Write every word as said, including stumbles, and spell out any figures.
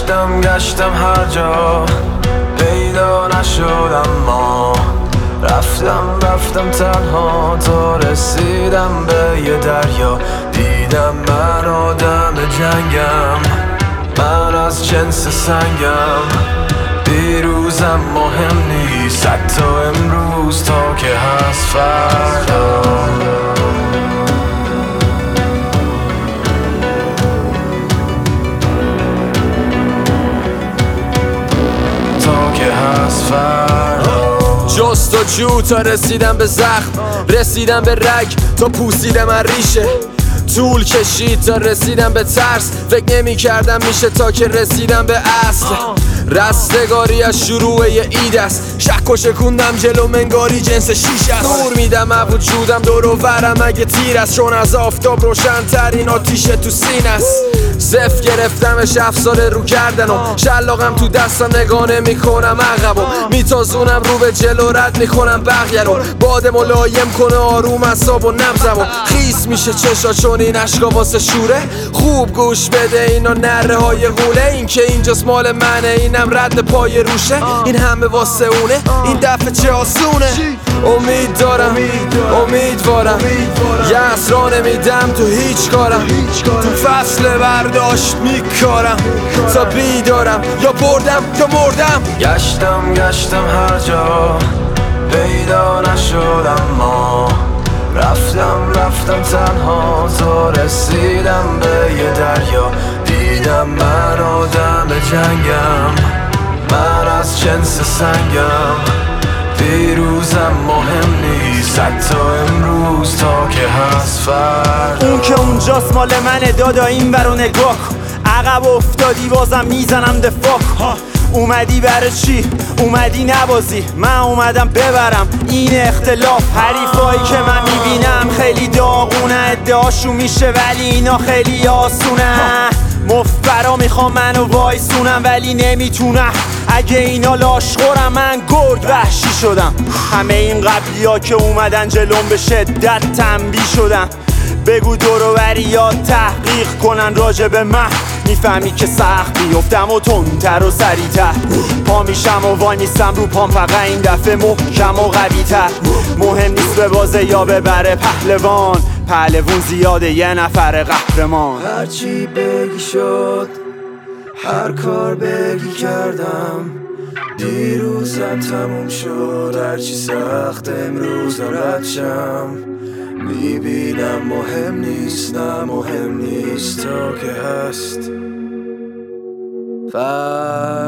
گشتم گشتم هر جا پیدا نشد، اما رفتم رفتم تنها تا رسیدم به یه دریا. دیدم من آدم جنگم، من از جنس سنگم. دیروزم مهم نیست حتی امروز تا که هست فردا. تا که هست فردا. جست و جو تا رسیدم به زخم، رسیدم به رگ تا پوسیدم از ریشه. طول کشید تا رسیدم به ترس، فکر نمی کردم میشه تا که رسیدم به اصل. رستگاری از شروع یه اید است، شک و شکوندم جلو منگاری جنس شیش است. نور میدم از وجودم دور و برم اگه تیر است، چون از آفتاب روشن ترین آتیش تو سینه است. صف گرفتمش افسار رو کردن و شلاقم تو دستم نگانه میکنم عقب و میتازونم رو به جلو رد میکنم بقیه رو. باد ملایم کنه آروم اعصاب و نبضم و خیس میشه چشا چون این عشقا واسه شوره. خوب گوش بده اینا نره های غوله، این که اینجاست مال منه اینم رد پای روشه. این همه واسه اونه این دفعه چه آسونه. امید دارم امیدوارم یه اسرا نمیدم تو هیچ کارم. تو فصل برداشت میکارم تا بیدارم، یا بردم یا مردم. گشتم گشتم هر جا پیدا نشد، اما رفتم رفتم تنها تا رسیدم به یه دریا. دیدم من آدم جنگم، من از جنس سنگم. دیروزم مهم نیست حتی امروز تا که هست فردا. اون که اونجاست مال منه دادا، این برو نگاه کن. عقب افتادی بازم میزنم دفاع کن. اومدی برای چی؟ اومدی نبازی، من اومدم ببرم این اختلاف. حریفایی که من میبینم خیلی داغونه، ادعاشون میشه ولی اینا خیلی آسونه. مفبرا میخوام منو وایسونم ولی نمیتونم، اگه اینا لاشخورم من گرگ وحشی شدم. همه این قبلی ها که اومدن جلوم به شدت تنبیه شدن. بگو دورو بریات تحقیق کنن راجع به من، میفهمی که سخت بیفتم و تندتر و سریعتر. پا میشم و وای میستم رو پام، فقط این دفعه محکم و قوی تر. مهم نیست به بازه یا ببره پهلوان، پهلوون زیاده یه نفر قهرمان. هرچی بگی شد، هر کار بگی کردم. دیروزم تموم شد، هرچی سخت امروز رد شم. میبینم مهم نیست، نه مهم نیست تا که هست فردا.